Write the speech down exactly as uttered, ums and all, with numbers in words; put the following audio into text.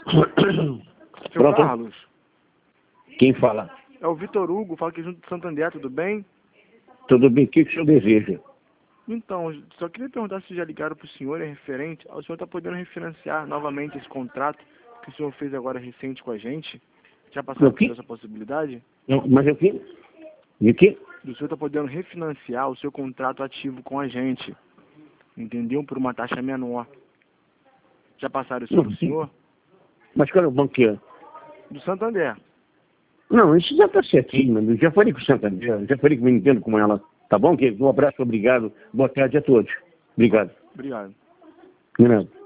Seu Pronto. Carlos, Quem fala? é o Vitor Hugo, fala aqui junto de Santander, tudo bem? Tudo bem? O que o senhor deseja? Então, só queria perguntar se já ligaram para o senhor, é referente, o senhor está podendo refinanciar novamente esse contrato que o senhor fez agora recente com a gente? Já passaram O quê? por essa possibilidade? Não, mas o quê? E o quê? O senhor está podendo refinanciar o seu contrato ativo com a gente, entendeu? Por uma taxa menor. Já passaram isso para o senhor? Mas qual é o banco que é? Do Santander. Não, isso já está certinho, mano. Já falei com o Santander, já falei que me entendo com ela. Tá bom, querido? Um abraço, obrigado. Boa tarde a todos. Obrigado. Obrigado. De nada.